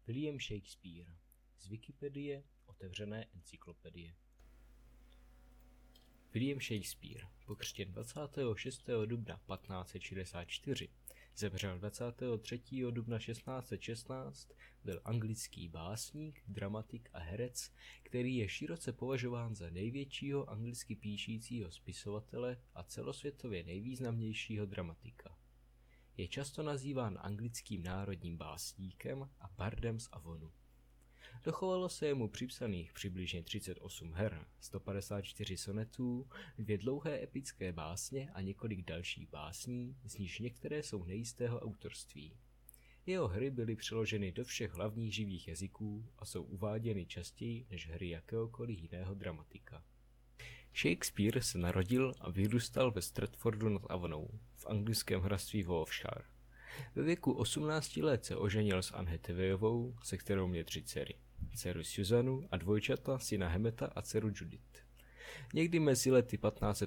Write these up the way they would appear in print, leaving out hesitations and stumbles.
William Shakespeare z Wikipedie, otevřené encyklopedie. William Shakespeare, pokřtěn 26. dubna 1564, zemřel 23. dubna 1616, byl anglický básník, dramatik a herec, který je široce považován za největšího anglicky píšícího spisovatele a celosvětově nejvýznamnějšího dramatika. Je často nazýván anglickým národním básníkem a bardem z Avonu. Dochovalo se jemu připsaných přibližně 38 her, 154 sonetů, 2 dlouhé epické básně a několik dalších básní, z nichž některé jsou nejistého autorství. Jeho hry byly přeloženy do všech hlavních živých jazyků a jsou uváděny častěji než hry jakéhokoliv jiného dramatika. Shakespeare se narodil a vyrůstal ve Stratfordu nad Avonou, v anglickém hrabství Warwickshire. Ve věku 18 let se oženil s Anne Hathawayovou, se kterou měl 3 dcery. Dceru Susanu a dvojčata, syna Hemeta a dceru Judith. Někdy mezi lety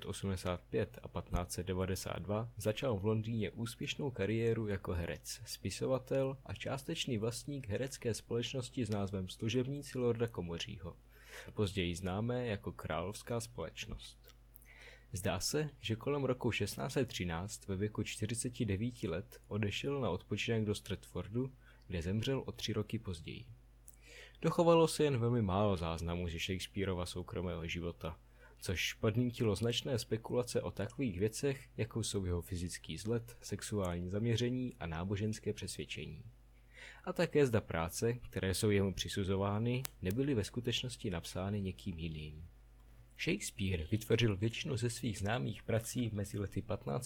1585 a 1592 začal v Londýně úspěšnou kariéru jako herec, spisovatel a částečný vlastník herecké společnosti s názvem Služebníci lorda Komořího, později známé jako Královská společnost. Zdá se, že kolem roku 1613 ve věku 49 let odešel na odpočinek do Stratfordu, kde zemřel o 3 roky později. Dochovalo se jen velmi málo záznamů ze Shakespearova soukromého života, což podnítilo značné spekulace o takových věcech, jako jsou jeho fyzický vzhled, sexuální zaměření a náboženské přesvědčení. A také zda práce, které jsou jemu přisuzovány, nebyly ve skutečnosti napsány někým jiným. Shakespeare vytvořil většinu ze svých známých prací mezi lety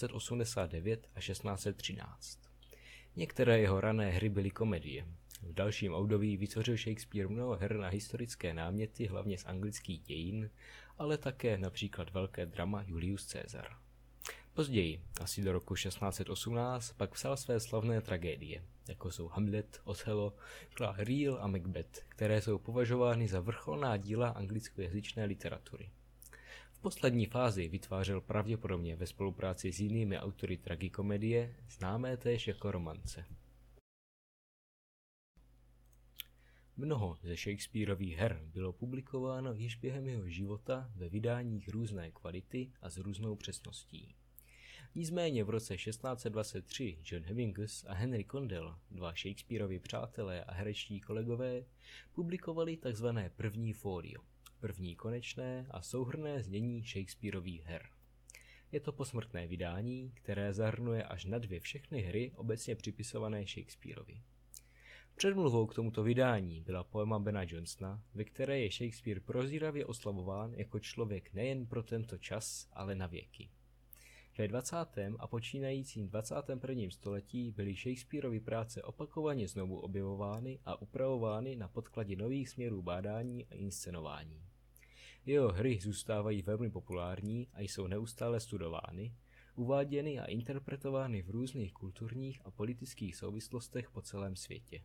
1589 a 1613. Některé jeho rané hry byly komedie. V dalším období vytvořil Shakespeare mnoho her na historické náměty, hlavně z anglických dějin, ale také například velké drama Julius Caesar. Později, asi do roku 1618, pak psal své slavné tragédie, jako jsou Hamlet, Othello, Clare Real a Macbeth, které jsou považovány za vrcholná díla anglickojazyčné literatury. V poslední fázi vytvářel pravděpodobně ve spolupráci s jinými autory tragikomedie, známé též jako romance. Mnoho ze Shakespearových her bylo publikováno již během jeho života ve vydáních různé kvality a s různou přesností. Nicméně v roce 1623 John Hemingway a Henry Condell, 2 Shakespearovi přátelé a herečtí kolegové, publikovali tzv. První folio, první konečné a souhrnné znění Shakespearových her. Je to posmrtné vydání, které zahrnuje až na 2 všechny hry obecně připisované Shakespearovi. Předmluvou k tomuto vydání byla poema Bena Jonsona, ve které je Shakespeare prozíravě oslavován jako člověk nejen pro tento čas, ale na věky. Ve 20. a počínajícím 21. století byly Shakespearovy práce opakovaně znovu objevovány a upravovány na podkladě nových směrů bádání a inscenování. Jeho hry zůstávají velmi populární a jsou neustále studovány, uváděny a interpretovány v různých kulturních a politických souvislostech po celém světě.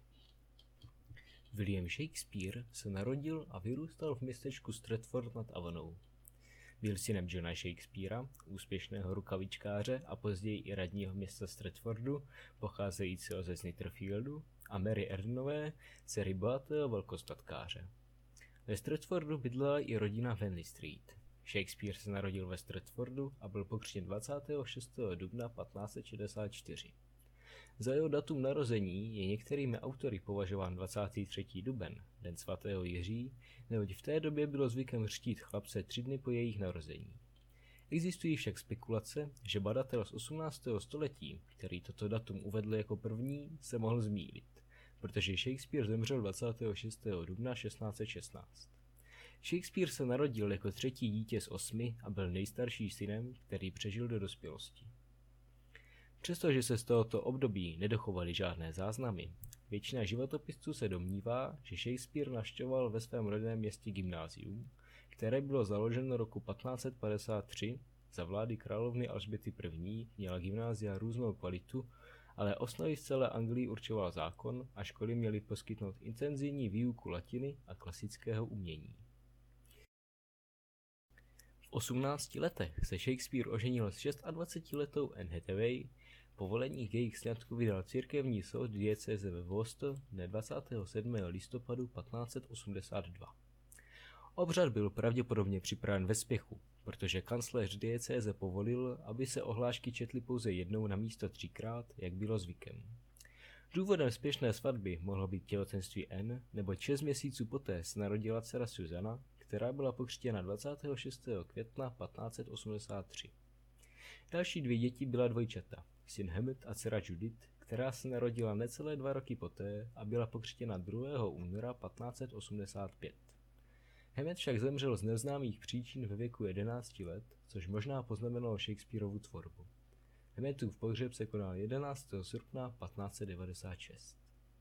William Shakespeare se narodil a vyrůstal v městečku Stratford nad Avonou. Byl synem Johna Shakespeara, úspěšného rukavičkáře a později i radního města Stratfordu, pocházejícího ze Snitterfieldu, a Mary Erdenové, dcery bohatého velkostatkáře. Ve Stratfordu bydlela i rodina Venley Street. Shakespeare se narodil ve Stratfordu a byl pokřtěn 26. dubna 1564. Za jeho datum narození je některými autory považován 23. duben, den svatého Jiří, neboť v té době bylo zvykem křtít chlapce 3 dny po jejich narození. Existují však spekulace, že badatel z 18. století, který toto datum uvedl jako první, se mohl zmýlit, protože Shakespeare zemřel 26. dubna 1616. Shakespeare se narodil jako 3. dítě z 8 a byl nejstarší synem, který přežil do dospělosti. Přestože se z tohoto období nedochovaly žádné záznamy, většina životopisců se domnívá, že Shakespeare navštěvoval ve svém rodném městě gymnázium, které bylo založeno roku 1553 za vlády královny Alžběty I. Měla gymnázia různou kvalitu, ale osnovy v celé Anglii určoval zákon a školy měly poskytnout intenzivní výuku latiny a klasického umění. V 18 letech se Shakespeare oženil s 26letou Anne Hathaway, Povolení k jejich sňatku vydal církevní soud diecéze ve Worcester dne 27. listopadu 1582. Obřad byl pravděpodobně připraven ve spěchu, protože kancléř diecéze povolil, aby se ohlášky četly pouze jednou namísto 3krát, jak bylo zvykem. Důvodem spěšné svatby mohlo být těhotenství Anne, nebo 6 měsíců poté se narodila dcera Susanna, která byla pokřtěna 26. května 1583. Další 2 děti byla dvojčata, syn Hemet a dcera Judith, která se narodila necelé 2 roky poté a byla pokřtěna 2. února 1585. Hemet však zemřel z neznámých příčin ve věku 11 let, což možná poznamenalo Shakespearovu tvorbu. Hemetův pohřeb se konal 11. srpna 1596.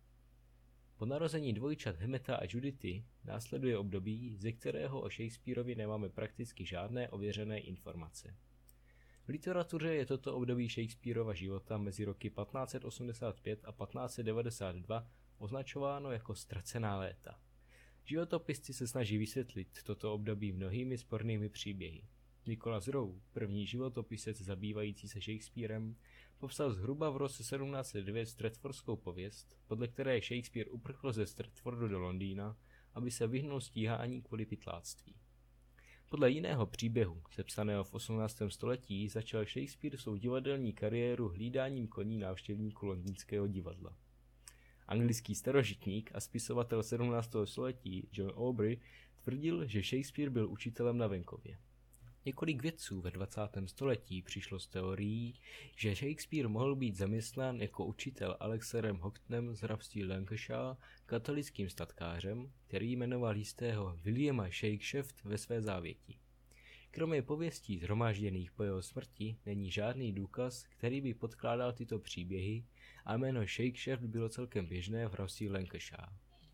Po narození dvojčat Hemeta a Judithy následuje období, ze kterého o Shakespearovi nemáme prakticky žádné ověřené informace. V literatuře je toto období Shakespearova života mezi roky 1585 a 1592 označováno jako ztracená léta. Životopisci se snaží vysvětlit toto období mnohými spornými příběhy. Nicholas Rowe, první životopisec zabývající se Shakespearem, popsal zhruba v roce 1709 Stratfordskou pověst, podle které Shakespeare uprchl ze Stratfordu do Londýna, aby se vyhnul stíhání kvůli pytláctví. Podle jiného příběhu, sepsaného v 18. století, začal Shakespeare svou divadelní kariéru hlídáním koní návštěvníků londýnského divadla. Anglický starožitník a spisovatel 17. století John Aubrey tvrdil, že Shakespeare byl učitelem na venkově. Několik vědců ve 20. století přišlo s teorií, že Shakespeare mohl být zaměstnán jako učitel Alexerem Houghtonem z hrabství Lancashire, katolickým statkářem, který jmenoval jistého Williama Shakespeare ve své závěti. Kromě pověstí shromážděných po jeho smrti není žádný důkaz, který by podkládal tyto příběhy, a jméno Shakespeare bylo celkem běžné v hrabství Lancashire.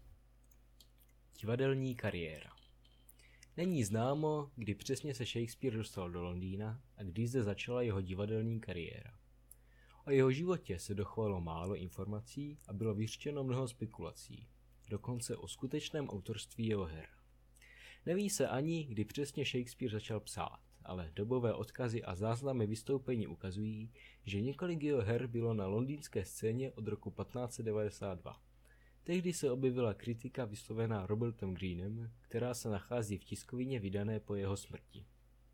Divadelní kariéra. Není známo, kdy přesně se Shakespeare dostal do Londýna a kdy zde začala jeho divadelní kariéra. O jeho životě se dochovalo málo informací a bylo vyřčeno mnoho spekulací, dokonce o skutečném autorství jeho her. Neví se ani, kdy přesně Shakespeare začal psát, ale dobové odkazy a záznamy vystoupení ukazují, že několik jeho her bylo na londýnské scéně od roku 1592. Tehdy se objevila kritika vyslovená Robertem Greenem, která se nachází v tiskovině vydané po jeho smrti.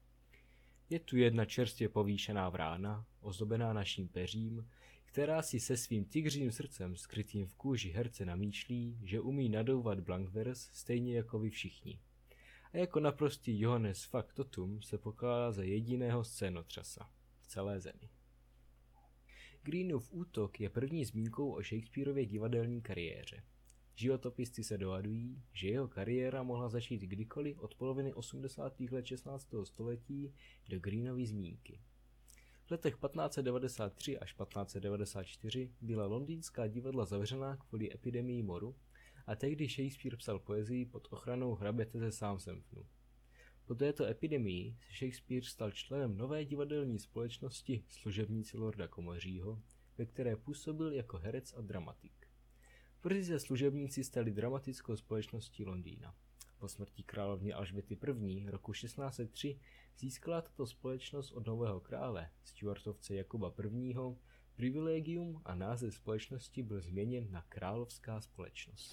Je tu jedna čerstvě povýšená vrána, ozdobená naším peřím, která si se svým tygřím srdcem skrytým v kůži herce namýšlí, že umí nadouvat blankvers stejně jako vy všichni. A jako naprostý Johannes Factotum se pokládá za jediného scénotřasa v celé zemi. Greenův útok je první zmínkou o Shakespearově divadelní kariéře. Životopisci se dohadují, že jeho kariéra mohla začít kdykoliv od poloviny 80. let 16. století do Greenovy zmínky. V letech 1593 až 1594 byla londýnská divadla zavřená kvůli epidemii moru a tehdy Shakespeare psal poezii pod ochranou hraběte ze Southamptonu. Po této epidemii se Shakespeare stal členem nové divadelní společnosti Služebníci lorda Komořího, ve které působil jako herec a dramatik. Brzy se Služebníci stali dramatickou společností Londýna. Po smrti královny Alžběty I. roku 1603 získala tato společnost od nového krále, Stuartovce Jakuba I. privilegium a název společnosti byl změněn na Královská společnost.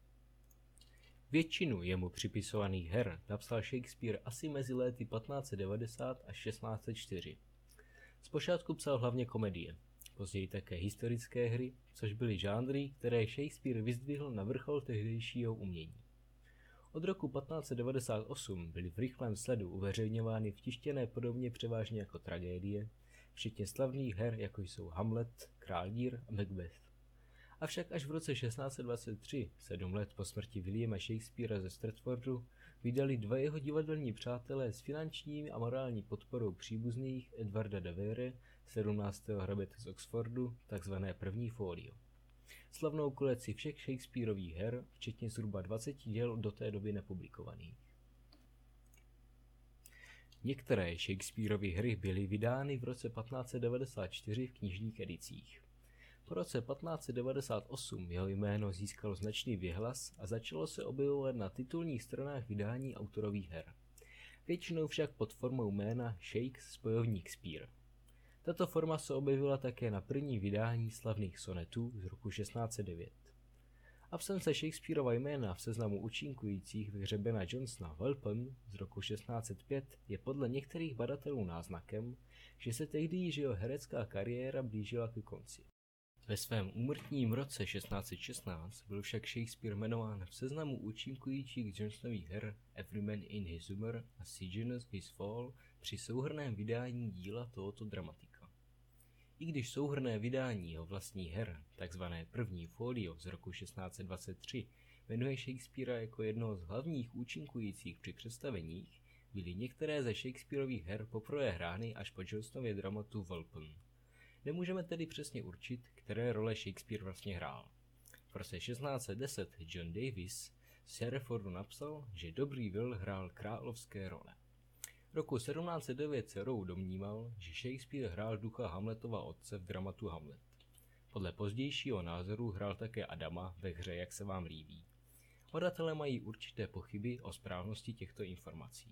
Většinu jemu připisovaných her napsal Shakespeare asi mezi léty 1590 až 1604. Zpočátku psal hlavně komedie, později také historické hry, což byly žánry, které Shakespeare vyzdvihl na vrchol tehdejšího umění. Od roku 1598 byly v rychlém sledu uveřejňovány v tištěné podobě převážně jako tragédie, včetně slavných her, jako jsou Hamlet, Král Lear a Macbeth. Avšak až v roce 1623, 7 let po smrti Williama Shakespearea ze Stratfordu, vydali 2 jeho divadelní přátelé s finanční a morální podporou příbuzných Edwarda de Vere, 17. hraběte z Oxfordu, takzvané první folio. Slavnou kolekci všech Shakespearových her, včetně zhruba 20 děl do té doby nepublikovaných. Některé Shakespearovy hry byly vydány v roce 1594 v knižních edicích. Po roce 1598 jeho jméno získalo značný věhlas a začalo se objevovat na titulních stranách vydání autorových her. Většinou však pod formou jména Shakes spojovník Spear. Tato forma se objevila také na prvním vydání slavných sonetů z roku 1609. Absence Shakespearova jména v seznamu účinkujících ve hře Bena Johnsona Welpen z roku 1605 je podle některých badatelů náznakem, že se tehdy již jeho herecká kariéra blížila ke konci. Ve svém úmrtním roce 1616 byl však Shakespeare jmenován v seznamu účinkujících Johnsonových her Every Man in His Humor a Sejanus His Fall při souhrnném vydání díla tohoto dramatika. I když souhrnné vydání jeho vlastních her, takzvané první folio z roku 1623, jmenuje Shakespearea jako jednoho z hlavních účinkujících při představeních, byly některé ze Shakespearových her poprvé hrány až po Johnsonově dramatu Welpen. Nemůžeme tedy přesně určit, které role Shakespeare vlastně hrál. V roce 1610 John Davies z Hereffordu napsal, že dobrý Will hrál královské role. Roku 1709 se Rowe domníval, že Shakespeare hrál ducha Hamletova otce v dramatu Hamlet. Podle pozdějšího názoru hrál také Adama ve hře Jak se vám líbí. Badatelé mají určité pochyby o správnosti těchto informací.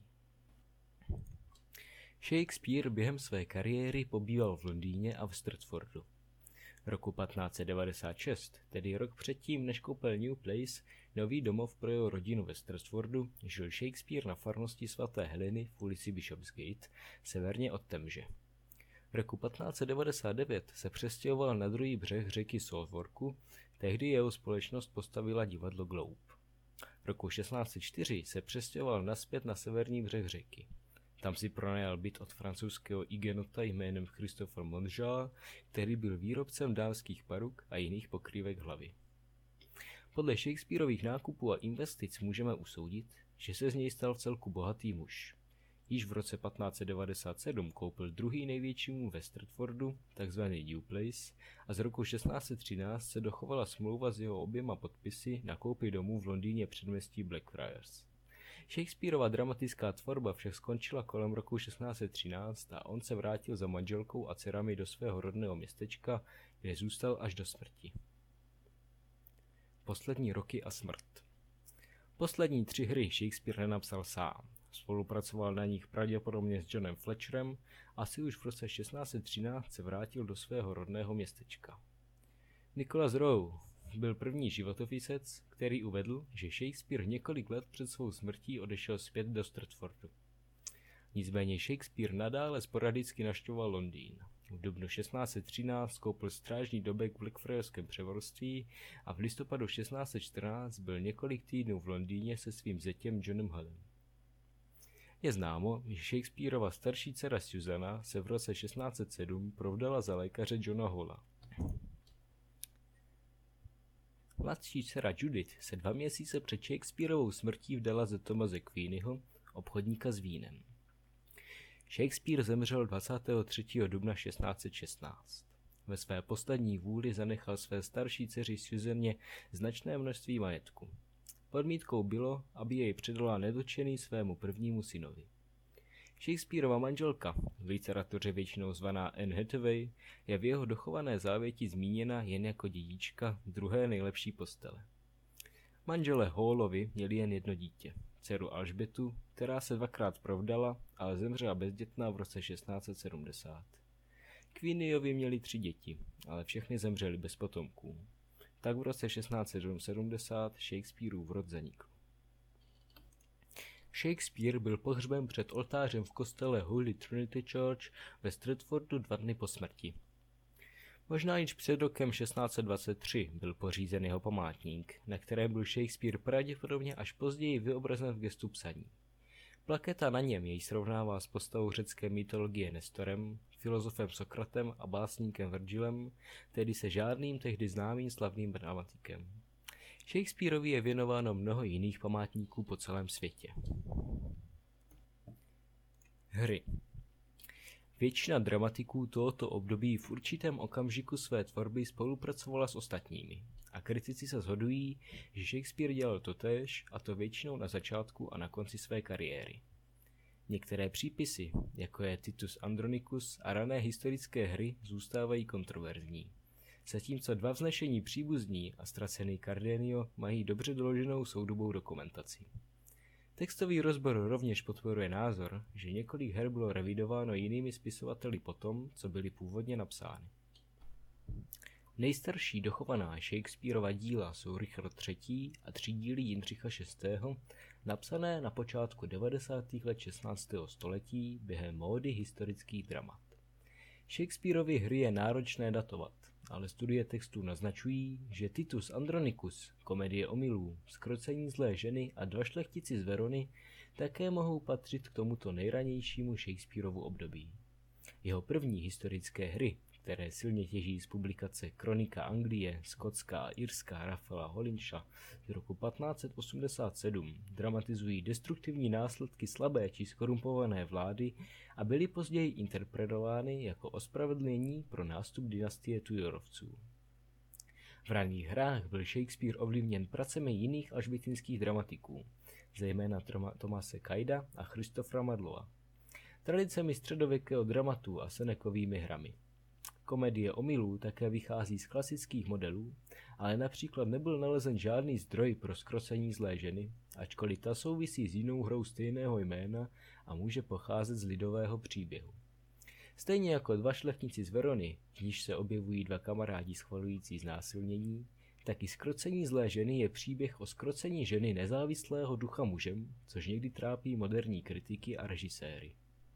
Shakespeare během své kariéry pobýval v Londýně a v Stratfordu. Roku 1596, tedy rok předtím, než koupil New Place, nový domov pro jeho rodinu ve Stratfordu, žil Shakespeare na farnosti svaté Heleny v ulici Bishopsgate, severně od Temže. Roku 1599 se přestěhoval na druhý břeh řeky Southwarku, tehdy jeho společnost postavila divadlo Globe. Roku 1604 se přestěhoval nazpět na severní břeh řeky. Tam si pronajal byt od francouzského hygienota jménem Christopher Mongeau, který byl výrobcem dámských peruk a jiných pokrývek hlavy. Podle Shakespearových nákupů a investic můžeme usoudit, že se z něj stal vcelku bohatý muž. Již v roce 1597 koupil druhý největší dům ve Stratfordu, takzvaný New Place, a z roku 1613 se dochovala smlouva s jeho oběma podpisy na koupi domů v Londýně předměstí Blackfriars. Shakespearova dramatická tvorba však skončila kolem roku 1613 a on se vrátil za manželkou a dcerami do svého rodného městečka, kde zůstal až do smrti. Poslední roky a smrt. Poslední 3 hry Shakespeare nenapsal sám. Spolupracoval na nich pravděpodobně s Johnem Fletcherem a asi už v roce 1613 se vrátil do svého rodného městečka. Nicholas Rowe byl první životopisec, který uvedl, že Shakespeare několik let před svou smrtí odešel zpět do Stratfordu. Nicméně Shakespeare nadále sporadicky navštěvoval Londýn. V dubnu 1613 koupil strážní dobek v Blackfriarském převorství a v listopadu 1614 byl několik týdnů v Londýně se svým zetěm Johnem Hullem. Je známo, že Shakespearova starší dcera Susanna se v roce 1607 provdala za lékaře Johna Hulla. Mladší dcera Judith se 2 měsíce před Shakespearovou smrtí vdala za Thomase Queenyho, obchodníka s vínem. Shakespeare zemřel 23. dubna 1616. Ve své poslední vůli zanechal své starší dceři Susanně značné množství majetku. Podmítkou bylo, aby jej předala nedotčený svému prvnímu synovi. Shakespearova manželka, v literatuře většinou zvaná Anne Hathaway, je v jeho dochované závěti zmíněna jen jako dědička druhé nejlepší postele. Manželé Hallovi měli jen jedno dítě, dceru Alžbětu, která se 2krát provdala, ale zemřela bezdětná v roce 1670. Queeniovi měli 3 děti, ale všechny zemřely bez potomků. Tak v roce 1670 Shakespearův rod zanikl. Shakespeare byl pohřben před oltářem v kostele Holy Trinity Church ve Stratfordu 2 dny po smrti. Možná již před rokem 1623 byl pořízen jeho památník, na kterém byl Shakespeare pravděpodobně až později vyobrazen v gestu psaní. Plaketa na něm jej srovnává s postavou řecké mytologie Nestorem, filozofem Sokratem a básníkem Virgilem, tedy se žádným tehdy známým slavným dramatikem. Shakespearovi je věnováno mnoho jiných památníků po celém světě. Hry. Většina dramatiků tohoto období v určitém okamžiku své tvorby spolupracovala s ostatními a kritici se shodují, že Shakespeare dělal totéž, a to většinou na začátku a na konci své kariéry. Některé přípisy, jako je Titus Andronicus a rané historické hry, zůstávají kontroverzní. Zatímco 2 vznešení příbuzní a ztracený Cardenio mají dobře doloženou soudobou dokumentaci. Textový rozbor rovněž podporuje názor, že několik her bylo revidováno jinými spisovateli po tom, co byly původně napsány. Nejstarší dochovaná Shakespearova díla jsou Richard III. A 3 díly Jindřicha VI., napsané na počátku 90. let 16. století během módy historických dramat. Shakespearovy hry je náročné datovat, ale studie textů naznačují, že Titus Andronicus, Komedie omylů, Zkrocení zlé ženy a Dva šlechtici z Verony také mohou patřit k tomuto nejranějšímu Shakespearovu období. Jeho první historické hry, které silně těží z publikace Kronika Anglie, Skotská a Irská Raphaela Holinsha z roku 1587, dramatizují destruktivní následky slabé či skorumpované vlády a byly později interpretovány jako ospravedlnění pro nástup dynastie Tudorovců. V raných hrách byl Shakespeare ovlivněn pracemi jiných alžbětinských dramatiků, zejména Thomase Kyda a Christophera Marlowea, tradicemi středověkého dramatu a Senekovými hrami. Komedie omylů také vychází z klasických modelů, ale například nebyl nalezen žádný zdroj pro Zkrocení zlé ženy, ačkoliv ta souvisí s jinou hrou stejného jména a může pocházet z lidového příběhu. Stejně jako Dva šlechtici z Verony, v níž se objevují dva kamarádi schvalující znásilnění, tak i Zkrocení zlé ženy je příběh o zkrocení ženy nezávislého ducha mužem, což někdy trápí moderní kritiky a režiséry.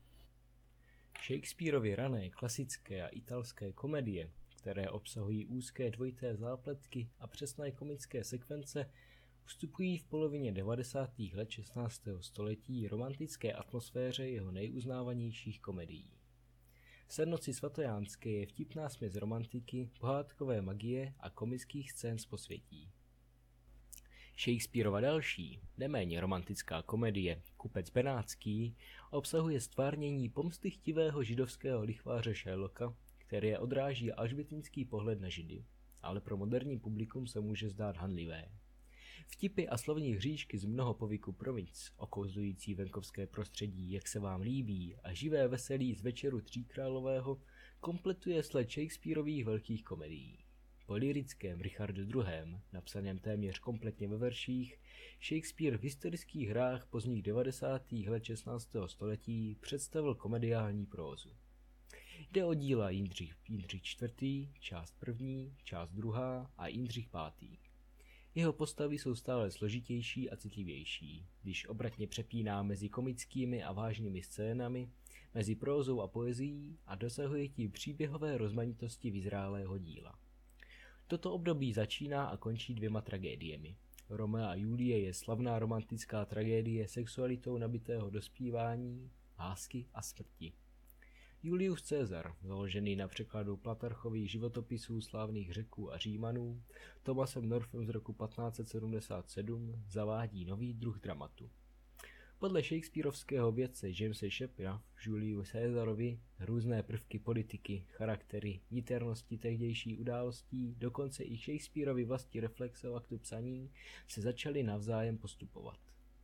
Shakespearovy rané klasické a italské komedie, které obsahují úzké dvojité zápletky a přesné komické sekvence, vstupují v polovině 90. let 16. století romantické atmosféře jeho nejuznávanějších komedií. Sednoci svatojánské je vtipná směs romantiky, pohádkové magie a komických scén z posvětí. Shakespearova další, neméně romantická komedie Kupec benátský obsahuje stvárnění pomstychtivého židovského lichváře Sherlocka, které odráží alžbětinský pohled na Židy, ale pro moderní publikum se může zdát hanlivé. Vtipy a slovní hříšky z mnoho povyku provinc, okouzlující venkovské prostředí, jak se vám líbí, a živé veselí z Večeru tříkrálového kompletuje sled Shakespearových velkých komedií. Po lyrickém Richardu II., napsaném téměř kompletně ve verších, Shakespeare v historických hrách pozdních 90. let 16. století představil komediální prózu. Jde o díla Jindřich IV., část první, část druhá a Jindřich V. Jeho postavy jsou stále složitější a citlivější, když obratně přepíná mezi komickými a vážnými scénami, mezi prózou a poezií a dosahuje tím příběhové rozmanitosti vyzrálého díla. Toto období začíná a končí 2 tragédiemi. Romea a Julie je slavná romantická tragédie sexualitou nabitého dospívání, lásky a smrti. Julius Caesar, založený na překladu Plutarchových životopisů slávných Řeků a Římanů, Thomasem Northem z roku 1577 zavádí nový druh dramatu. Podle shakespearovského vědce Jamese Shepera v Juliu Caesarovi různé prvky politiky, charaktery, niternosti tehdejší událostí, dokonce i Shakespearovi vlastní reflexe o aktu psaní se začaly navzájem postupovat.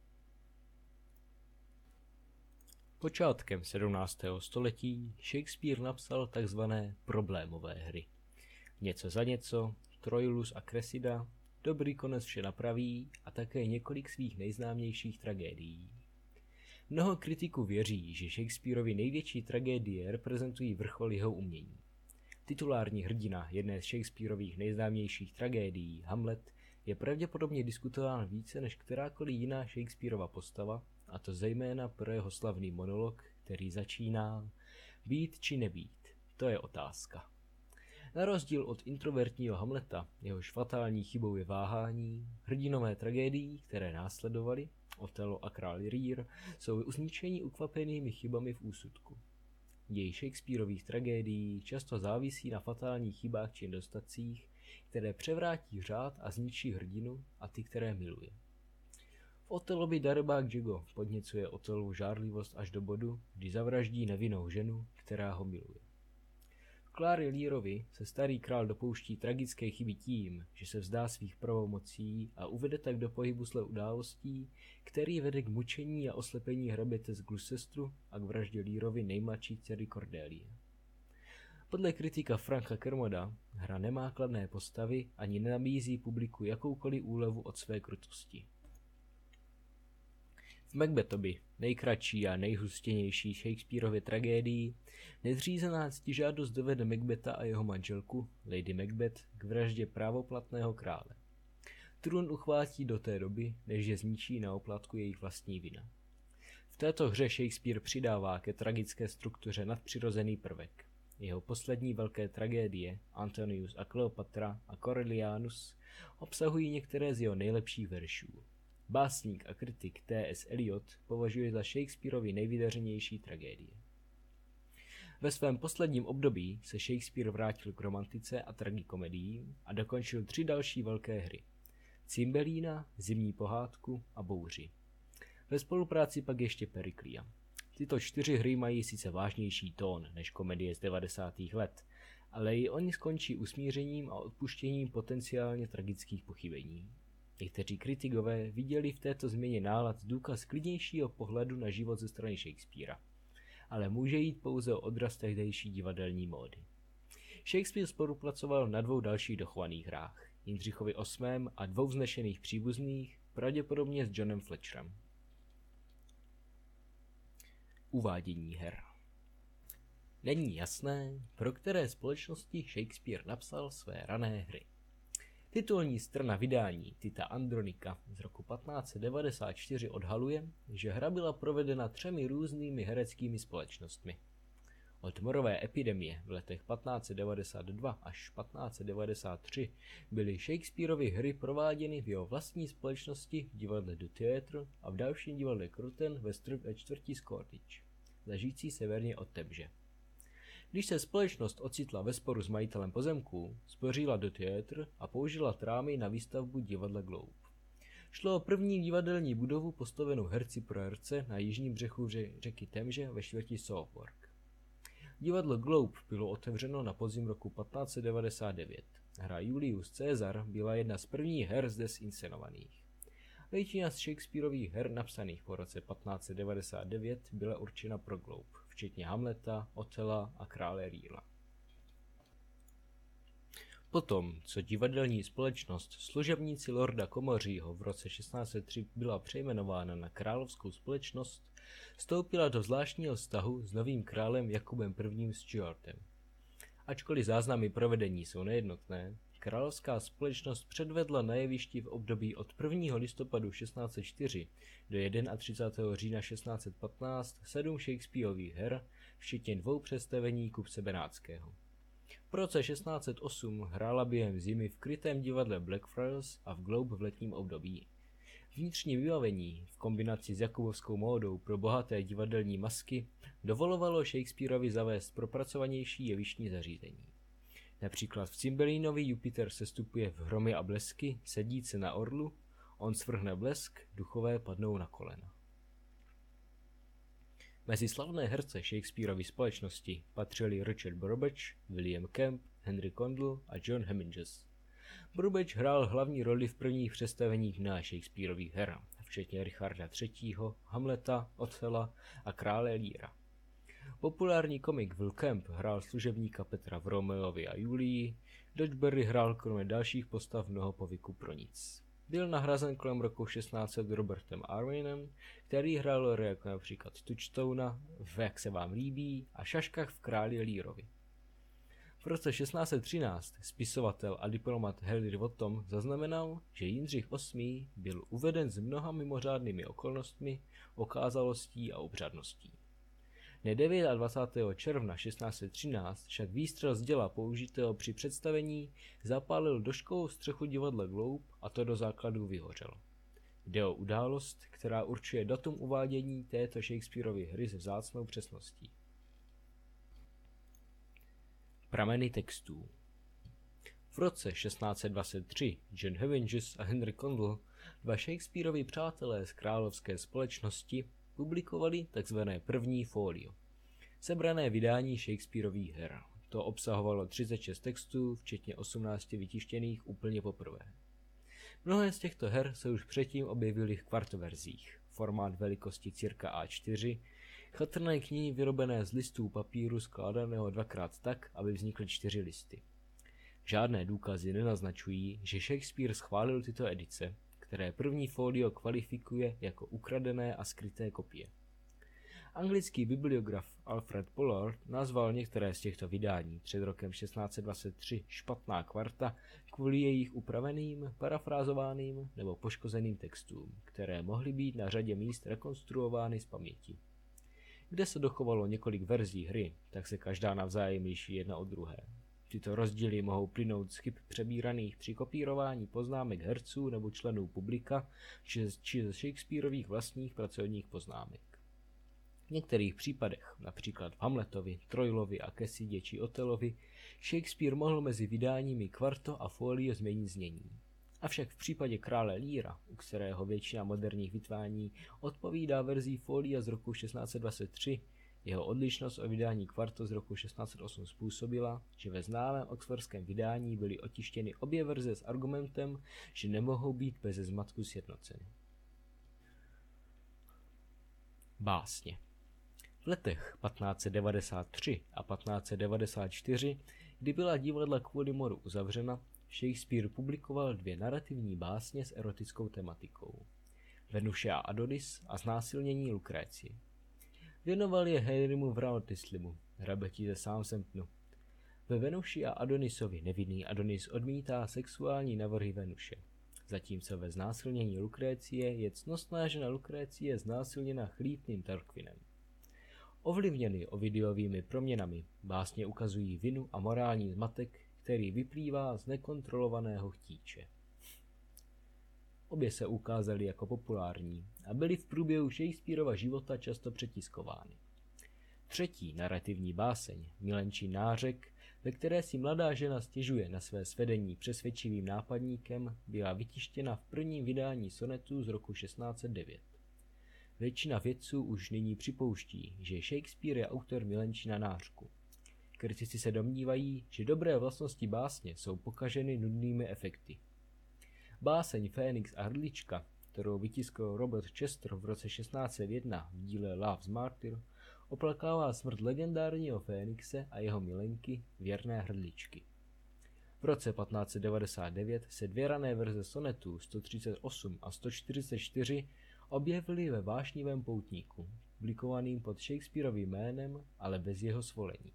Počátkem 17. století Shakespeare napsal tzv. Problémové hry. Něco za něco, Troilus a Cressida, Dobrý konec vše napraví a také několik svých nejznámějších tragédií. Mnoho kritiků věří, že Shakespearovy největší tragédie reprezentují vrchol jeho umění. Titulární hrdina jedné z Shakespearových nejznámějších tragédií, Hamlet, je pravděpodobně diskutován více než kterákoliv jiná Shakespearova postava, a to zejména pro jeho slavný monolog, který začíná: být či nebýt, to je otázka. Na rozdíl od introvertního Hamleta, jehož fatální chybou je váhání, hrdinové tragédií, které následovaly, Othello a král Lear, jsou uzničení ukvapenými chybami v úsudku. Děj Shakespearových tragédií často závisí na fatálních chybách či nedostatcích, které převrátí řád a zničí hrdinu a ty, které miluje. V Othellovi darebák Jago podněcuje Othellovu žárlivost až do bodu, kdy zavraždí nevinnou ženu, která ho miluje. V Clary Learovi se starý král dopouští tragické chyby tím, že se vzdá svých pravomocí a uvede tak do pohybu sled událostí, který vede k mučení a oslepení hraběte z Gloucesteru a k vraždě Learovy nejmladší dcery Cordelie. Podle kritika Franka Kermoda hra nemá kladné postavy ani nenabízí publiku jakoukoliv úlevu od své krutosti. V V Macbethovi, nejkratší a nejhustěnější Shakespearově tragédii, nezřízená ctižádost dovede Macbetha a jeho manželku, Lady Macbeth, k vraždě právoplatného krále. Trůn uchvátí do té doby, než je zničí na oplátku jejich vlastní vina. V této hře Shakespeare přidává ke tragické struktuře nadpřirozený prvek. Jeho poslední velké tragédie, Antonius a Kleopatra a Coriolanus, obsahují některé z jeho nejlepších veršů. Básník a kritik T.S. Eliot považuje za Shakespearovi nejvydařenější tragédie. Ve svém posledním období se Shakespeare vrátil k romantice a tragikomedii a dokončil 3 další velké hry. Cymbeline, Zimní pohádku a Bouři. Ve spolupráci pak ještě Periklia. Tyto 4 hry mají sice vážnější tón než komedie z 90. let, ale i oni skončí usmířením a odpuštěním potenciálně tragických pochybení. Někteří kritikové viděli v této změně nálad důkaz klidnějšího pohledu na život ze strany Shakespearea, ale může jít pouze o odraz tehdejší divadelní módy. Shakespeare spolupracoval na 2 dalších dochovaných hrách, Jindřichovi VIII a 2 vznešených příbuzných, pravděpodobně s Johnem Fletcherem. Uvádění her. Není jasné, pro které společnosti Shakespeare napsal své rané hry. Titulní strana vydání Tita Andronika z roku 1594 odhaluje, že hra byla provedena 3 různými hereckými společnostmi. Od morové epidemie v letech 1592 až 1593 byly Shakespearovy hry prováděny v jeho vlastní společnosti v divadle Du Théâtre a v dalším divadle Cruten ve čtvrti Shoreditch, ležící severně od Temže. Když se společnost ocitla ve sporu s majitelem pozemků, spořila Du Théâtre a použila trámy na výstavbu divadla Globe. Šlo o první divadelní budovu postavenou herci pro herce na jižním břehu řeky Temže ve čtvrti Southwark. Divadlo Globe bylo otevřeno na podzim roku 1599. Hra Julius Caesar byla jedna z prvních her zde zinscenovaných. Většina z Shakespearových her napsaných po roce 1599 byla určena pro Globe, včetně Hamleta, Othella a Krále Leara. Potom, co divadelní společnost služebníci Lorda Komořího v roce 1603 byla přejmenována na Královskou společnost, vstoupila do zvláštního vztahu s novým králem Jakubem I. Stuartem. Ačkoliv záznamy provedení jsou nejednotné, Královská společnost předvedla na jevišti v období od 1. listopadu 1604 do 31. října 1615 7 Shakespearových her, včetně 2 představení Kupce Benátského. V roce 1608 hrála během zimy v krytém divadle Blackfriars a v Globe v letním období. Vnitřní vybavení v kombinaci s jakubovskou módou pro bohaté divadelní masky dovolovalo Shakespearovi zavést propracovanější jevištní zařízení. Například v Cymbeline Jupiter sestupuje v hromy a blesky, sedíce na orlu, on svrhne blesk, duchové padnou na kolena. Mezi slavné herce Shakespearovy společnosti patřili Richard Burbage, William Kemp, Henry Condell a John Heminges. Burbage hrál hlavní roli v prvních představeních na Shakespearových her, včetně Richarda III., Hamleta, Othella a Krále Leara. Populární komik Will Kemp hrál služebníka Petra v Romeovi a Julii, Dodgeberry hrál kromě dalších postav mnoho povyku pro nic. Byl nahrazen kolem roku 1600 Robertem Arwinem, který hrál roli jako například Touchstona v Jak se vám líbí a Šaškách v Králi Learovi. V roce 1613 spisovatel a diplomat Henry Wotton zaznamenal, že Jindřich VIII. Byl uveden s mnoha mimořádnými okolnostmi, okázalostí a obřadností. Dne 29. června 1613 však výstřel z děla použitého při představení zapálil doškovou střechu divadla Globe a to do základů vyhořel. Jde o událost, která určuje datum uvádění této Shakespearovy hry se vzácnou přesností. Prameny textů. V roce 1623 John Heminges a Henry Condell, 2 Shakespearovi přátelé z královské společnosti, publikovali tzv. První folio, sebrané vydání Shakespearových her. To obsahovalo 36 textů, včetně 18 vytištěných úplně poprvé. Mnohé z těchto her se už předtím objevily v kvartverzích, formát velikosti cirka A4, chatrné knihy vyrobené z listů papíru skládaného 2x tak, aby vznikly 4 listy. Žádné důkazy nenaznačují, že Shakespeare schválil tyto edice, které první folio kvalifikuje jako ukradené a skryté kopie. Anglický bibliograf Alfred Pollard nazval některé z těchto vydání před rokem 1623 špatná kvarta kvůli jejich upraveným, parafrázovaným nebo poškozeným textům, které mohly být na řadě míst rekonstruovány z paměti. Kde se dochovalo několik verzí hry, tak se každá navzájem liší jedna od druhé. Tyto rozdíly mohou plynout z chyb přebíraných při kopírování poznámek herců nebo členů publika, či ze Shakespearových vlastních pracovních poznámek. V některých případech, například v Hamletovi, Troilovi a Kessidě či Otelovi, Shakespeare mohl mezi vydáními kvarto a folio změnit znění. Avšak v případě krále Leara, u kterého většina moderních vytvání odpovídá verzí folia z roku 1623, jeho odlišnost od vydání kvarto z roku 1608 způsobila, že ve známém oxfordském vydání byly otištěny obě verze s argumentem, že nemohou být beze zmatku sjednoceny. Básně. V letech 1593 a 1594, kdy byla divadla kvůli moru uzavřena, Shakespeare publikoval 2 narrativní básně s erotickou tematikou. Venuše a Adonis a znásilnění Lukrécie. Věnoval je Henrymu Wriothesleymu, hrabeti ze Southamptonu. Ve Venuši a Adonisovi nevinný Adonis odmítá sexuální navrhy Venuše, zatímco ve znásilnění Lukrécie je cnostná žena Lukrécie znásilněna chlípným Tarquinem. Ovlivněny Ovidiovými proměnami básně ukazují vinu a morální zmatek, který vyplývá z nekontrolovaného chtíče. Obě se ukázaly jako populární a byly v průběhu Shakespearova života často přetiskovány. Třetí narrativní báseň, Milenčí nářek, ve které si mladá žena stěžuje na své svedení přesvědčivým nápadníkem, byla vytištěna v prvním vydání sonetů z roku 1609. Většina vědců už nyní připouští, že Shakespeare je autor Milenčina nářku. Kritici se domnívají, že dobré vlastnosti básně jsou pokaženy nudnými efekty. Báseň Fénix a hrdlička, kterou vytiskl Robert Chester v roce 1601 v díle Love's Martyr, oplakává smrt legendárního Fénixe a jeho milenky, věrné hrdličky. V roce 1599 se 2 rané verze sonetů 138 a 144 objevily ve Vášnivém poutníku, publikovaným pod Shakespearovým jménem, ale bez jeho svolení.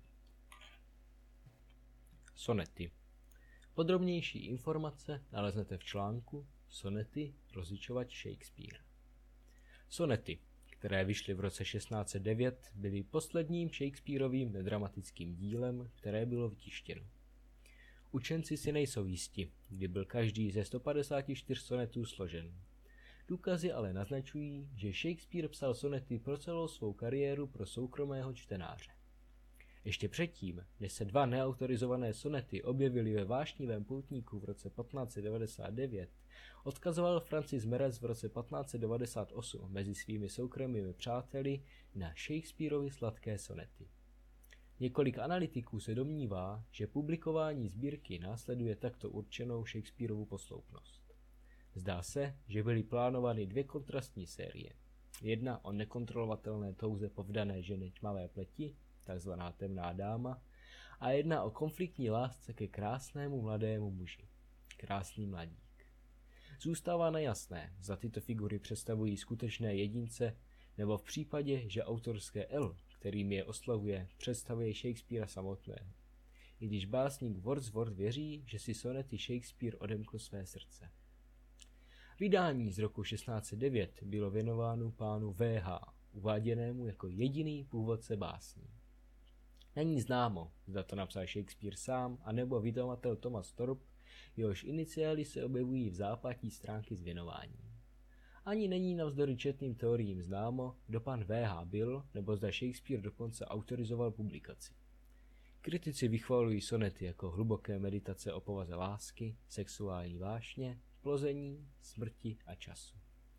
Sonety. Podrobnější informace naleznete v článku Sonety rozličovat Shakespeare. Sonety, které vyšly v roce 1609, byly posledním Shakespearovým nedramatickým dílem, které bylo vytištěno. Učenci si nejsou jisti, kdy byl každý ze 154 sonetů složen. Důkazy ale naznačují, že Shakespeare psal sonety pro celou svou kariéru pro soukromého čtenáře. Ještě předtím, než se 2 neautorizované sonety objevily ve Vášnivém poutníku v roce 1599, odkazoval Francis Meres v roce 1598 mezi svými soukromými přáteli na Shakespearovy sladké sonety. Několik analytiků se domnívá, že publikování sbírky následuje takto určenou Shakespearovu posloupnost. Zdá se, že byly plánovány 2 kontrastní série. Jedna o nekontrolovatelné touze po vdané ženě tmavé pleti, takzvaná temná dáma, a jedna o konfliktní lásce ke krásnému mladému muži, krásný mladík. Zůstává nejasné, zda tyto figury představují skutečné jedince, nebo v případě, že autorské L, kterým je oslavuje, představuje Shakespearea samotného. I když básník Wordsworth věří, že si sonety Shakespeare odemkl své srdce. Vydání z roku 1609 bylo věnováno pánu V.H., uváděnému jako jediný původce básní. Není známo, zda to napsal Shakespeare sám, anebo vydavatel Thomas Thorpe, jehož iniciály se objevují v zápatí stránky s věnováním. Ani není navzdory četným teoriím známo, kdo pan V.H. byl, nebo zda Shakespeare dokonce autorizoval publikaci. Kritici vychvalují sonety jako hluboké meditace o povaze lásky, sexuální vášně, plození, smrti a času.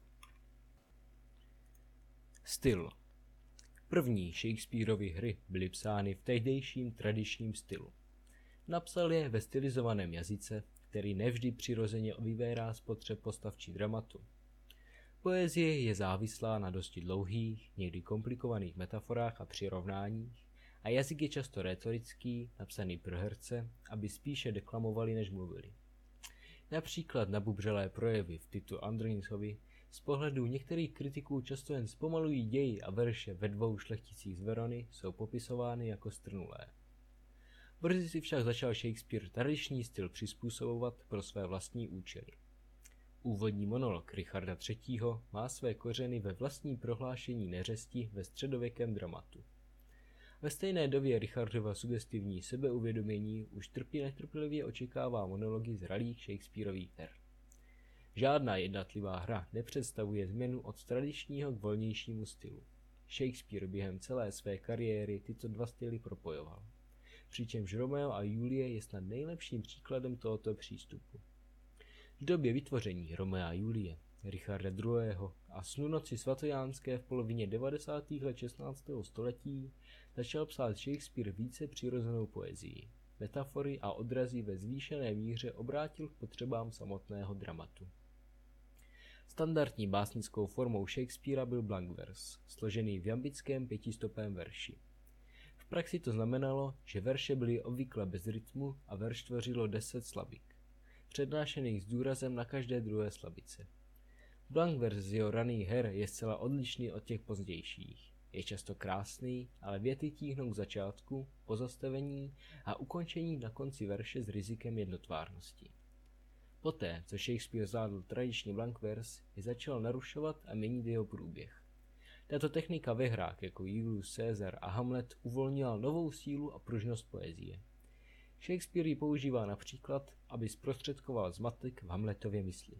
Styl. První Shakespearovy hry byly psány v tehdejším tradičním stylu. Napsal je ve stylizovaném jazyce, který nevždy přirozeně vyvérá z potřeb postav či dramatu. Poezie je závislá na dosti dlouhých, někdy komplikovaných metaforách a přirovnáních a jazyk je často rétorický, napsaný pro herce, aby spíše deklamovali než mluvili. Například nabubřelé projevy v Titu Andronickovi z pohledu některých kritiků často jen zpomalují děj a verše ve dvou šlechticích z Verony jsou popisovány jako strnulé. Brzy si však začal Shakespeare tradiční styl přizpůsobovat pro své vlastní účely. Úvodní monolog Richarda III. Má své kořeny ve vlastním prohlášení neřesti ve středověkém dramatu. Ve stejné době Richardova sugestivní sebeuvědomění už netrpělivě očekává monology zralých Shakespearových her. Žádná jednotlivá hra nepředstavuje změnu od tradičního k volnějšímu stylu. Shakespeare během celé své kariéry tyto dva styly propojoval. Přičemž Romeo a Julie je snad nejlepším příkladem tohoto přístupu. V době vytvoření Romea a Julie, Richarda II. A Snu noci svatojánské v polovině 90. let 16. století začal psát Shakespeare více přirozenou poezii. Metafory a odrazy ve zvýšené míře obrátil k potřebám samotného dramatu. Standardní básnickou formou Shakespearea byl blankvers, složený v jambickém pětistopém verši. V praxi to znamenalo, že verše byly obvykle bez rytmu a verš tvořilo 10 slabik, přednášených s důrazem na každé druhé slabice. Blankvers z jeho raných her je zcela odlišný od těch pozdějších. Je často krásný, ale věty tíhnou k začátku, pozastavení a ukončení na konci verše s rizikem jednotvárnosti. Poté, co Shakespeare zvládl tradiční blankvers, je začal narušovat a měnit jeho průběh. Tato technika ve hrách jako Julius Caesar a Hamlet uvolnila novou sílu a pružnost poezie. Shakespeare ji používá například, aby zprostředkoval zmatek v Hamletově mysli.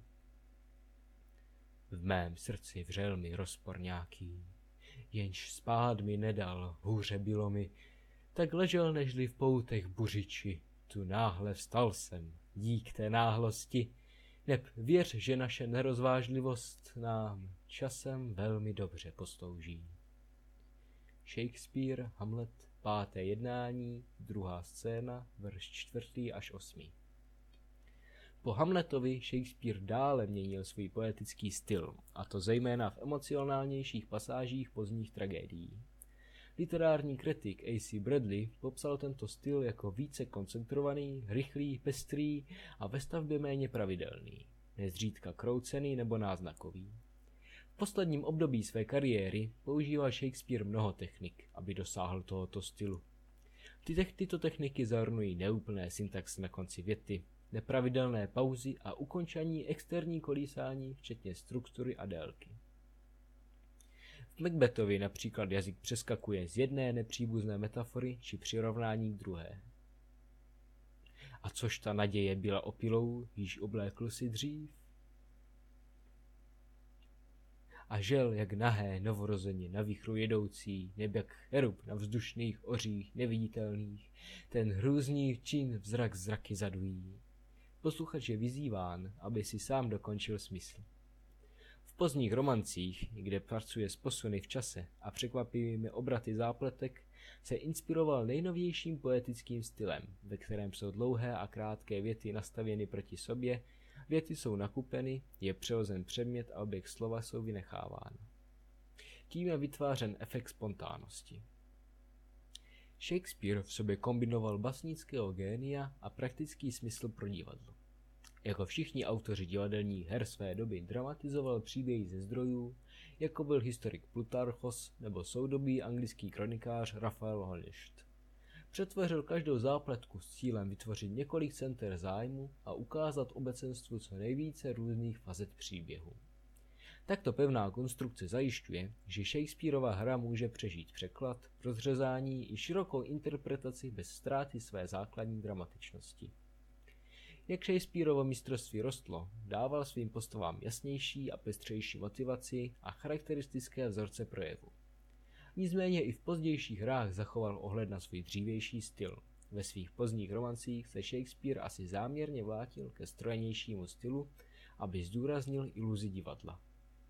V mém srdci vřel mi rozpor nějaký, jenž spát mi nedal, hůře bylo mi, tak ležel nežli v poutech buřiči, tu náhle vstal jsem, dík té náhlosti, neb věř, že naše nerozvážlivost nám časem velmi dobře poslouží. Shakespeare, Hamlet, 5. jednání, 2. scéna, verš 4. až 8. Po Hamletovi Shakespeare dále měnil svůj poetický styl, a to zejména v emocionálnějších pasážích pozdních tragédií. Literární kritik A.C. Bradley popsal tento styl jako více koncentrovaný, rychlý, pestrý a ve stavbě méně pravidelný, nezřídka kroucený nebo náznakový. V posledním období své kariéry používal Shakespeare mnoho technik, aby dosáhl tohoto stylu. Tyto techniky zahrnují neúplné syntaxe na konci věty, nepravidelné pauzy a ukončení externí kolísání, včetně struktury a délky. V Macbethovi například jazyk přeskakuje z jedné nepříbuzné metafory či přirovnání k druhé. A což ta naděje byla opilou, již oblékl si dřív? A žel jak nahé novorozeně na vichru jedoucí, neb jak cherub na vzdušných ořích neviditelných, ten hrůzný čin vzrak zraky zadují. Posluchač je vyzýván, aby si sám dokončil smysl. V pozdních romancích, kde pracuje s posuny v čase a překvapivými obraty zápletek, se inspiroval nejnovějším poetickým stylem, ve kterém jsou dlouhé a krátké věty nastavěny proti sobě, věty jsou nakupeny, je přehozen předmět a objekt slova jsou vynechávány. Tím je vytvářen efekt spontánnosti. Shakespeare v sobě kombinoval básnického génia a praktický smysl pro divadlo. Jako všichni autoři divadelních her své doby dramatizoval příběhy ze zdrojů, jako byl historik Plutarchos nebo soudobý anglický kronikář Raphael Holinshed. Přetvořil každou zápletku s cílem vytvořit několik center zájmu a ukázat obecenstvu co nejvíce různých fazet příběhu. Takto pevná konstrukce zajišťuje, že Shakespearova hra může přežít překlad, rozřezání i širokou interpretaci bez ztráty své základní dramatičnosti. Jak Shakespearovo mistrovství rostlo, dával svým postavám jasnější a pestřejší motivaci a charakteristické vzorce projevu. Nicméně i v pozdějších hrách zachoval ohled na svůj dřívější styl. Ve svých pozdních romancích se Shakespeare asi záměrně vrátil ke strojenějšímu stylu, aby zdůraznil iluzi divadla.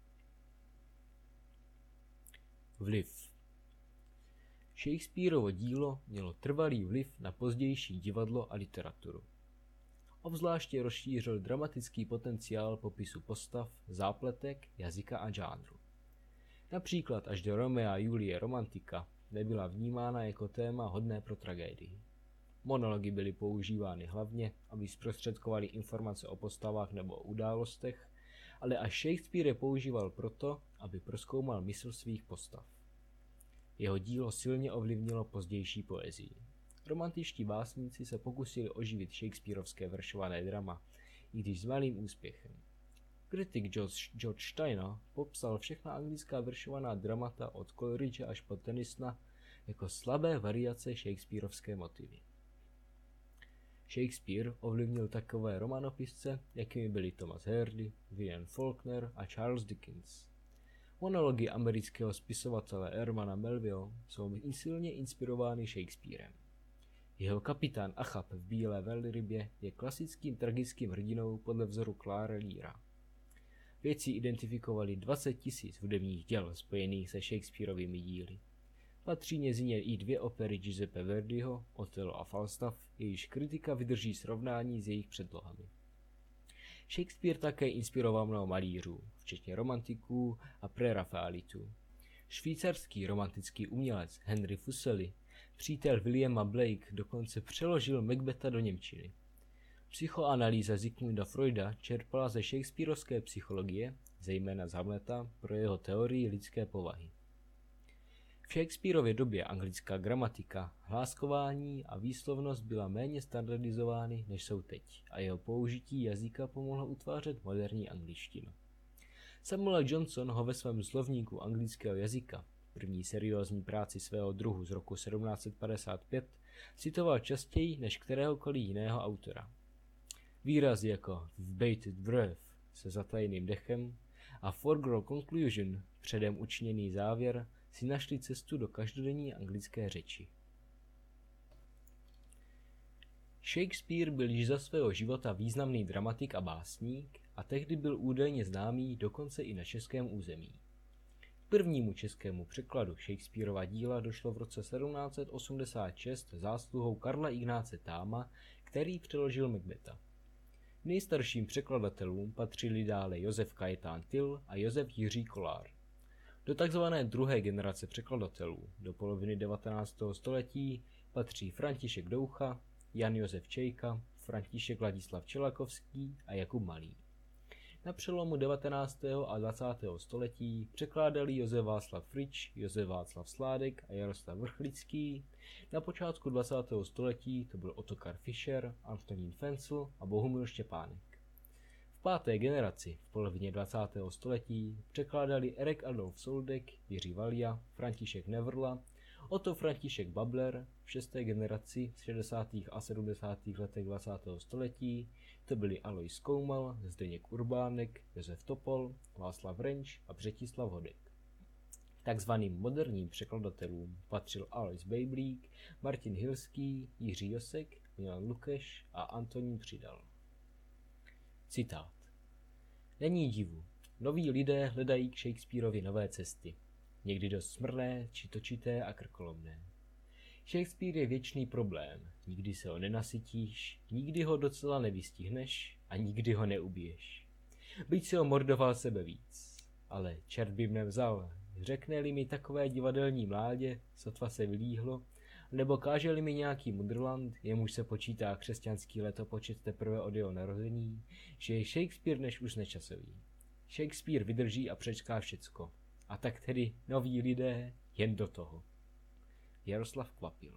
Vliv. Shakespearovo dílo mělo trvalý vliv na pozdější divadlo a literaturu. Obzvláště rozšířil dramatický potenciál popisu postav, zápletek, jazyka a žánru. Například až do Romea a Julie romantika nebyla vnímána jako téma hodné pro tragédii. Monology byly používány hlavně, aby zprostředkovali informace o postavách nebo o událostech, ale až Shakespeare je používal proto, aby prozkoumal mysl svých postav. Jeho dílo silně ovlivnilo pozdější poezii. Romantičtí básníci se pokusili oživit shakespearovské veršované drama, i když s malým úspěchem. Kritik George Steiner popsal všechna anglická veršovaná dramata od Coleridge až po Tennysona jako slabé variace shakespearovské motivy. Shakespeare ovlivnil takové romanopisce, jakými byli Thomas Hardy, William Faulkner a Charles Dickens. Monology amerického spisovatele Hermana Melville jsou silně inspirovány Shakespearem. Jeho kapitán Achab v Bílé velrybě je klasickým tragickým hrdinou podle vzoru Clara Leara. Vědci identifikovali 20 000 hudebních děl spojených se Shakespearovými díly. Patří mezi ně i 2 opery Giuseppe Verdiho, Othello a Falstaff, jejíž kritika vydrží srovnání s jejich předlohami. Shakespeare také inspiroval mnoho malířů, včetně romantiků a prerafaelitů. Švýcarský romantický umělec Henry Fuseli, přítel Williama Blake, dokonce přeložil Macbetha do němčiny. Psychoanalýza Sigmunda Freuda čerpala ze shakespearovské psychologie, zejména z Hamleta, pro jeho teorii lidské povahy. V Shakespearově době anglická gramatika, hláskování a výslovnost byla méně standardizovány, než jsou teď, a jeho použití jazyka pomohlo utvářet moderní angličtinu. Samuel Johnson ho ve svém slovníku anglického jazyka, první seriózní práci svého druhu z roku 1755, citoval častěji než kteréhokoliv jiného autora. Výrazy jako "with bated breath" se zatajeným dechem a "foregone conclusion" předem učiněný závěr si našli cestu do každodenní anglické řeči. Shakespeare byl již za svého života významný dramatik a básník a tehdy byl údajně známý dokonce i na českém území. K prvnímu českému překladu Shakespearova díla došlo v roce 1786 zásluhou Karla Ignáce Táma, který přeložil Macbetha. K nejstarším překladatelům patřili dále Josef Kajetán Tyll a Josef Jiří Kollár. Do tzv. Druhé generace překladatelů do poloviny 19. století patří František Doucha, Jan Josef Čejka, František Ladislav Čelakovský a Jakub Malý. Na přelomu 19. a 20. století překládali Josef Václav Frič, Josef Václav Sládek a Jaroslav Vrchlický. Na počátku 20. století to byl Ottokar Fischer, Antonín Fencl a Bohumil Štěpánek. V páté generaci v polovině 20. století překládali Erek Adolf Soldek, Jiří Valia, František Nevrla, Otto František Babler. V šesté generaci z 60. a 70. letech 20. století to byli Alois Koumal, Zdeněk Urbánek, Josef Topol, Václav Renč a Břetislav Hodek. Takzvaným moderním překladatelům patřil Alois Bejblík, Martin Hilský, Jiří Josek, Milan Lukeš a Antonín Přidal. Citát. Není divu. Noví lidé hledají k Shakespearovi nové cesty. Někdy dost smrné, či točité a krkolomné. Shakespeare je věčný problém. Nikdy se ho nenasytíš, nikdy ho docela nevystihneš a nikdy ho neubiješ. Byť si ho mordoval sebe víc. Ale čert by mne vzal. Řekne-li mi takové divadelní mládě, sotva se vylíhlo, nebo káže-li mi nějaký mudrland, jemuž se počítá křesťanský letopočet teprve od jeho narození, že je Shakespeare než už nečasový. Shakespeare vydrží a přečká všecko. A tak tedy noví lidé jen do toho. Jaroslav Kvapil.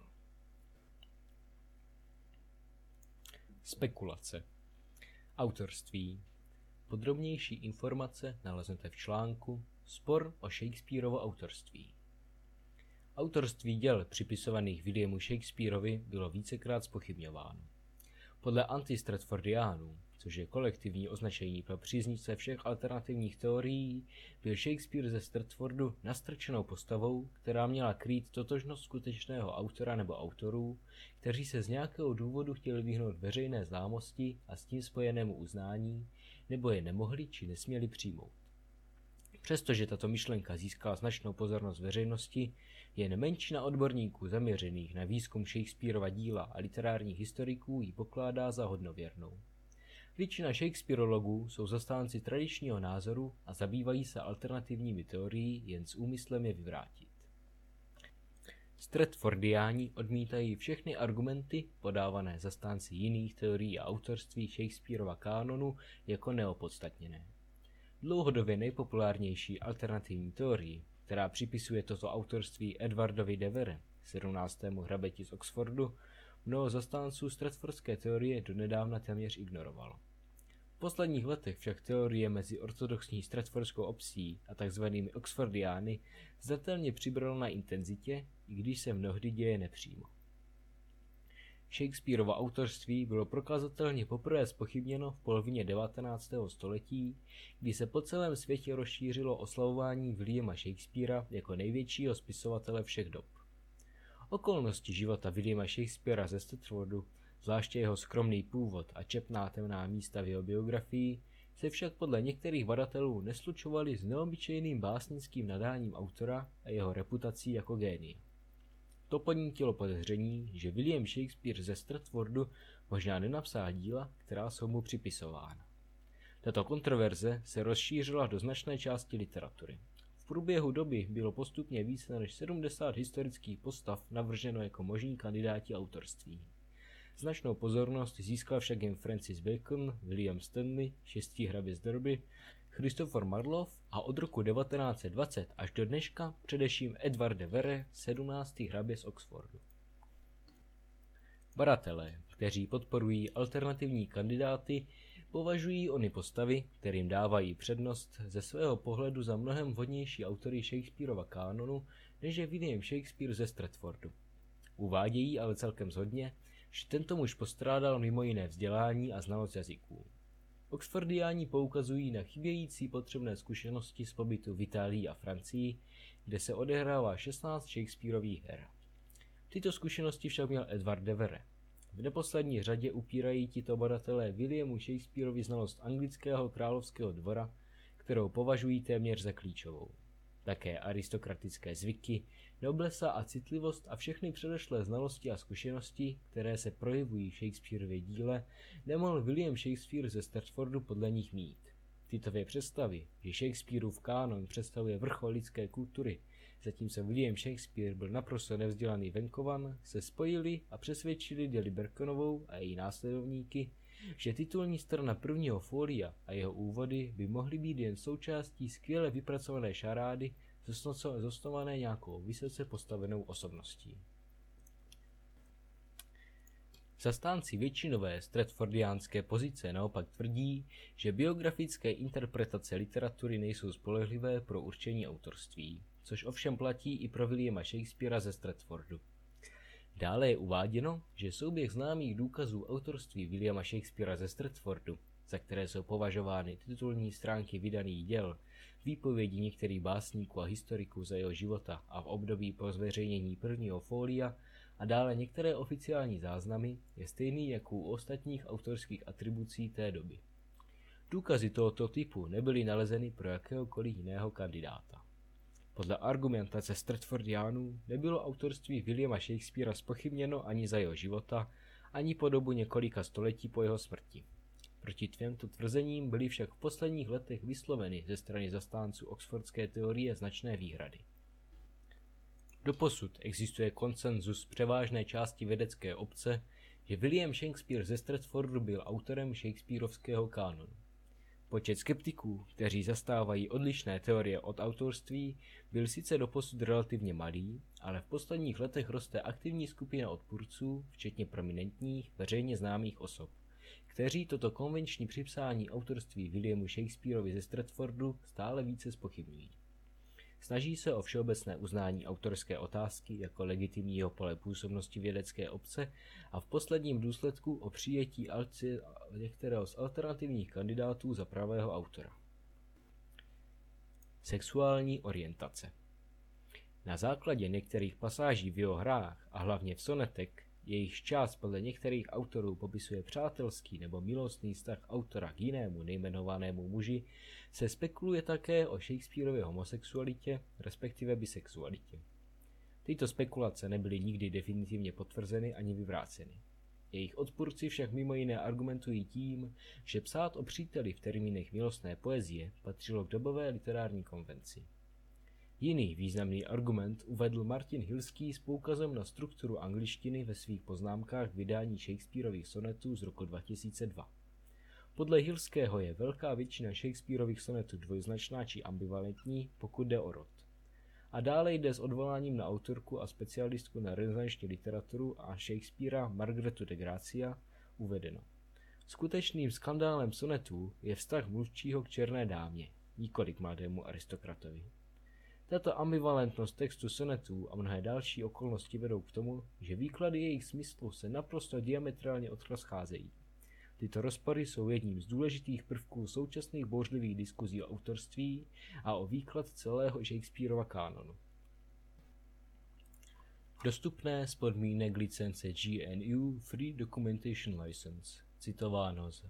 Spekulace. Autorství. Podrobnější informace naleznete v článku Spor o Shakespearovo autorství. Autorství děl připisovaných Williamu Shakespearovi bylo vícekrát zpochybňováno. Podle antistratfordiánů, což je kolektivní označení pro příznivce všech alternativních teorií, byl Shakespeare ze Stratfordu nastrčenou postavou, která měla krýt totožnost skutečného autora nebo autorů, kteří se z nějakého důvodu chtěli vyhnout veřejné známosti a s tím spojenému uznání, nebo je nemohli či nesměli přijmout. Přestože tato myšlenka získala značnou pozornost veřejnosti, jen menšina odborníků zaměřených na výzkum Shakespearova díla a literárních historiků ji pokládá za hodnověrnou. Většina Shakespearologů jsou zastánci tradičního názoru a zabývají se alternativními teorií jen s úmyslem je vyvrátit. Stratfordiáni odmítají všechny argumenty podávané zastánci jiných teorií a autorství Shakespearova kánonu jako neopodstatněné. Dlouhodobě nejpopulárnější alternativní teorii, která připisuje toto autorství Edwardovi de Vere, 17. hrabeti z Oxfordu, mnoho zastánců stratfordské teorie donedávna téměř ignorovalo. V posledních letech však teorie mezi ortodoxní stratfordskou obcí a tzv. Oxfordiány znatelně přibrala na intenzitě, i když se mnohdy děje nepřímo. Shakespearovo autorství bylo prokazatelně poprvé zpochybněno v polovině 19. století, kdy se po celém světě rozšířilo oslavování Williama Shakespeara jako největšího spisovatele všech dob. Okolnosti života Williama Shakespeara ze Stratfordu, zvláště jeho skromný původ a četná temná místa v jeho biografii, se však podle některých badatelů neslučovaly s neobyčejným básnickým nadáním autora a jeho reputací jako génia. To podnítilo podezření, že William Shakespeare ze Stratfordu možná nenapsal díla, která jsou mu připisována. Tato kontroverze se rozšířila do značné části literatury. V průběhu doby bylo postupně více než 70 historických postav navrženo jako možní kandidáti autorství. Značnou pozornost získal však jen Francis Bacon, William Stanley, 6. hrabě z Derby, Christopher Marlowe a od roku 1920 až do dneška především Edward de Vere, 17. hrabě z Oxfordu. Badatelé, kteří podporují alternativní kandidáty, považují ony postavy, kterým dávají přednost, ze svého pohledu za mnohem vhodnější autory Shakespearova kánonu, než je William Shakespeare ze Stratfordu. Uvádějí ale celkem shodně, že tento muž postrádal mimo jiné vzdělání a znalost jazyků. Oxfordiáni poukazují na chybějící potřebné zkušenosti z pobytu v Itálii a Francii, kde se odehrává 16 Shakespearových her. Tyto zkušenosti však měl Edward de Vere. V neposlední řadě upírají tito badatelé Williamu Shakespearovi znalost anglického královského dvora, kterou považují téměř za klíčovou. Také aristokratické zvyky, noblesa a citlivost a všechny předešlé znalosti a zkušenosti, které se projevují v Shakespearově díle, nemohl William Shakespeare ze Stratfordu podle nich mít. Tyto dvě představy, že Shakespearův kánon představuje vrchol lidské kultury, zatímco William Shakespeare byl naprosto nevzdělaný venkovan, se spojili a přesvědčili Delly Berkonovou a její následovníky, že titulní strana prvního fólia a jeho úvody by mohly být jen součástí skvěle vypracované šarády, zosnované nějakou vysoce postavenou osobností. Zastánci většinové stratfordiánské pozice naopak tvrdí, že biografické interpretace literatury nejsou spolehlivé pro určení autorství, což ovšem platí i pro Williama Shakespeara ze Stratfordu. Dále je uváděno, že souběh známých důkazů autorství Williama Shakespeara ze Stratfordu, za které jsou považovány titulní stránky vydaných děl, výpovědi některých básníků a historiků za jeho života a v období po zveřejnění prvního fólia a dále některé oficiální záznamy, je stejný jako u ostatních autorských atribucí té doby. Důkazy tohoto typu nebyly nalezeny pro jakéhokoliv jiného kandidáta. Podle argumentace Stratfordiánů nebylo autorství Williama Shakespeara zpochybněno ani za jeho života, ani po dobu několika století po jeho smrti. Proti těmto tvrzením byly však v posledních letech vysloveny ze strany zastánců oxfordské teorie značné výhrady. Doposud existuje konsenzus převážné části vědecké obce, že William Shakespeare ze Stratfordu byl autorem Shakespearovského kánonu. Počet skeptiků, kteří zastávají odlišné teorie od autorství, byl sice doposud relativně malý, ale v posledních letech roste aktivní skupina odpůrců, včetně prominentních, veřejně známých osob, kteří toto konvenční připsání autorství Williamu Shakespearovi ze Stratfordu stále více zpochybňují. Snaží se o všeobecné uznání autorské otázky jako legitimního pole působnosti vědecké obce a v posledním důsledku o přijetí některého z alternativních kandidátů za pravého autora. Sexuální orientace. Na základě některých pasáží v jeho hrách a hlavně v sonetek, jejichž část podle některých autorů popisuje přátelský nebo milostný vztah autora k jinému nejmenovanému muži, se spekuluje také o Shakespearově homosexualitě, respektive bisexualitě. Tyto spekulace nebyly nikdy definitivně potvrzeny ani vyvráceny. Jejich odpůrci však mimo jiné argumentují tím, že psát o příteli v termínech milostné poezie patřilo k dobové literární konvenci. Jiný významný argument uvedl Martin Hilský s poukazem na strukturu angličtiny ve svých poznámkách k vydání Shakespearových sonetů z roku 2002. Podle Hilského je velká většina Shakespearových sonetů dvojznačná či ambivalentní, pokud jde o rod. A dále jde s odvoláním na autorku a specialistku na renesanční literaturu a Shakespearea Margaretu de Gracia uvedeno. Skutečným skandálem sonetů je vztah mluvčího k černé dámě, nikoli k mladému aristokratovi. Tato ambivalentnost textu sonetů a mnohé další okolnosti vedou k tomu, že výklady jejich smyslu se naprosto diametrálně rozcházejí. Tyto rozpory jsou jedním z důležitých prvků současných bouřlivých diskuzí o autorství a o výklad celého Shakespearova kánonu. Dostupné z podmínek licence GNU Free Documentation License, citováno z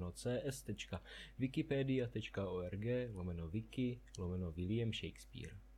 http://cs.wikipedia.org/wiki/William Shakespeare.